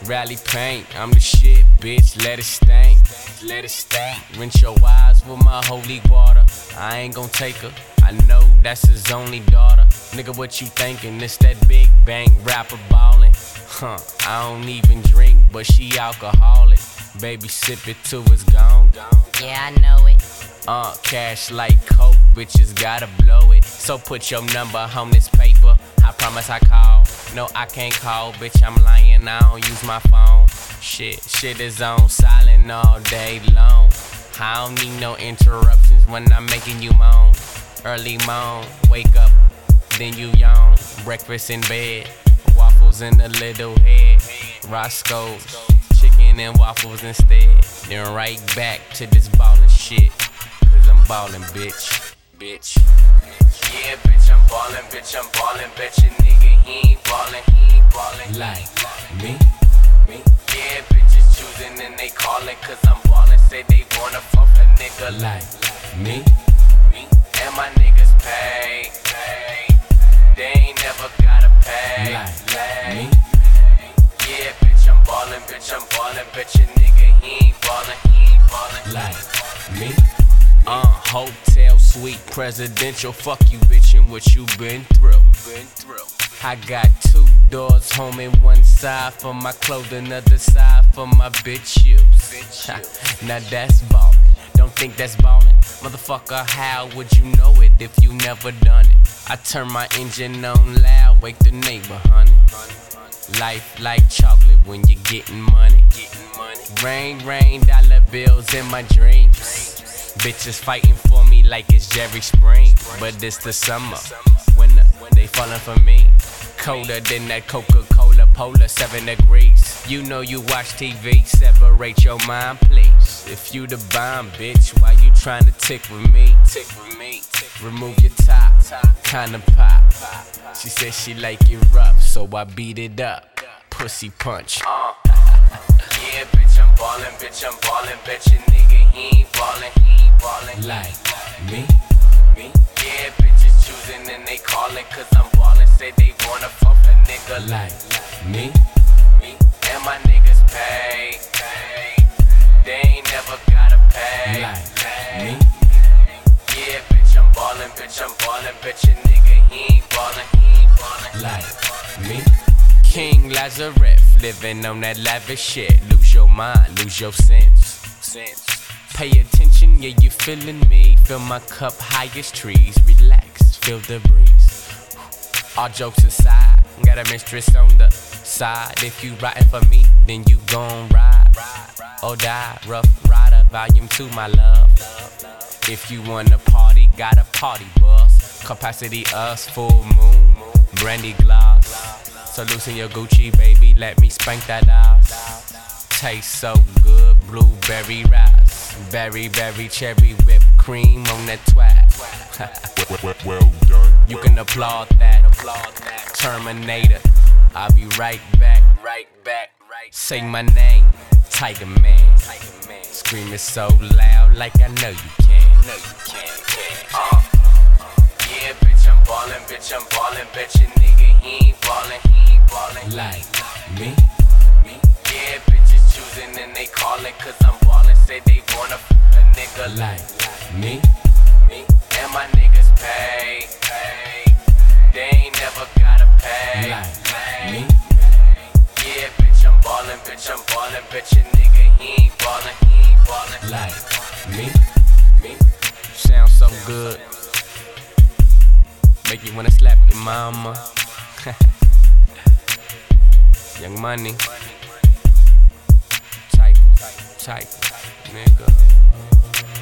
rally paint. I'm the shit, bitch, let it stain. Let it stain. Rinse your eyes with my holy water. I ain't gon' take her, I know that's his only daughter. Nigga, what you thinking? It's that big bank rapper ballin'. I don't even drink, but she alcoholic. Baby, sip it till it's gone. Yeah, I know it. Cash like coke, bitches gotta blow it. So put your number on this paper, I promise I call. No, I can't call, bitch, I'm lying, I don't use my phone. Shit is on silent all day long. I don't need no interruptions when I'm making you moan. Early moan, wake up, then you yawn. Breakfast in bed, waffles in the little head. Roscoe's, chicken and waffles instead. Then right back to this ballin' shit, cause I'm ballin', bitch. Yeah, bitch, I'm ballin', bitch, I'm ballin'. Bet your nigga he ain't ballin', like me. Yeah, bitches choosing and they callin', cause I'm ballin'. Say they wanna fuck a nigga like me. And my niggas pay. They ain't never gotta pay. Like me. Yeah, bitch, I'm ballin', bet your nigga he ain't ballin', like me. Hotel suite, presidential, fuck you bitch and what you been through. I got 2 doors, home in one side for my clothing, other side for my bitch use. Now that's ballin', don't think that's ballin'. Motherfucker, how would you know it if you never done it? I turn my engine on loud, wake the neighbor, honey. Life like chocolate when you're getting money. Rain, dollar bills in my dreams. Bitches fighting for me like it's Jerry Spring. But it's the summer, winter, they fallin' for me. Colder than that Coca-Cola, polar 7 degrees. You know you watch TV, separate your mind, please. If you the bomb, bitch, why you tryna tick with me? Remove your top, kinda pop. She said she like it rough, so I beat it up. Pussy punch. Yeah, bitch, I'm ballin', bet your nigga he ain't ballin', like me. Yeah, bitches choosing and they callin', cause I'm ballin'. Say they wanna fuck a nigga like me. And my niggas pay. They ain't never gotta pay. Like me. Yeah, bitch, I'm ballin', bet your nigga he ain't ballin', like me. King Lazarus, living on that lavish shit. Lose your mind, lose your sense. Pay attention, yeah, you feelin' me. Fill my cup high as trees. Relax, feel the breeze. All jokes aside, got a mistress on the side. If you riding for me, then you gon' ride or die. Rough Rider, Volume 2, my love. If you wanna party, got a party bus. Capacity us, full moon, brandy glass. So loosen your Gucci, baby, let me spank that ass. Tastes so good, blueberry rice. Berry, cherry, whipped cream on that twat. Well done. You can applaud that. Terminator, I'll be right back. Say my name, Tiger Man. Scream it so loud like I know you can. Yeah, bitch, I'm ballin', bet your nigga he ain't ballin', like me. Yeah, bitches choosing and they callin', cause I'm ballin'. Say they wanna fuck a nigga like me. And my niggas pay. They ain't never gotta pay. Like me. Yeah, bitch, I'm ballin', bet your nigga he ain't ballin', like me. Sounds so good, make you wanna slap your mama. Young Money, type, nigga.